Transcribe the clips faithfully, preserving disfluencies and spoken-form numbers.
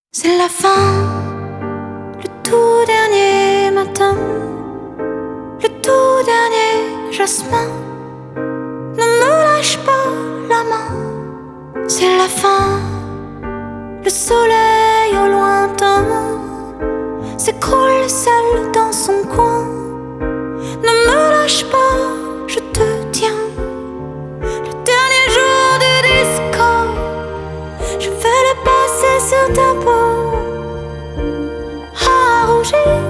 C'est la fin, le tout dernier matin, le tout dernier jasmin. Ne me lâche pas la main. C'est la fin, le soleil au lointain s'écroule seul dans son coin. Ne me lâche pas, je te tiens. Le dernier jour du disco, je vais le passer sur ta peau à rougir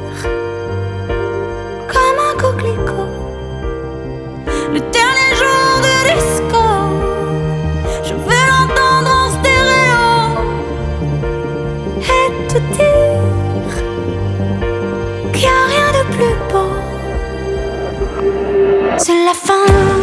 comme un coquelicot. Le dernier jour du disco, je vais l'entendre en stéréo et te dire qu'il n'y a rien de plus beau. C'est la fin.